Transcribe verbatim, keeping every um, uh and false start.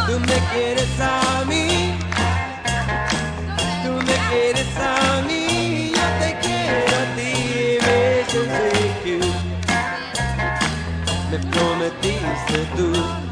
Tú me quieres a mí, tú me quieres a mí, yo te quiero a ti, mission take you. Me prometiste tú.